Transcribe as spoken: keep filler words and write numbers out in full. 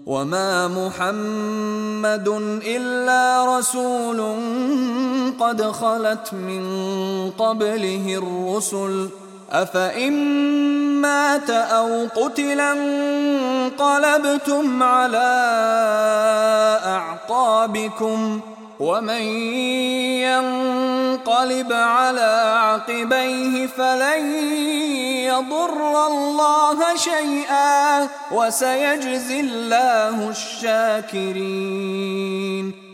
وما محمد إلا رسول قد خلت من قبله الرسل أفإن مات أو قتلا انقلبتم على أعقابكم ومن ينقلب على عقبيه فلن يضر الله شيئا وسيجزي الله الشاكرين.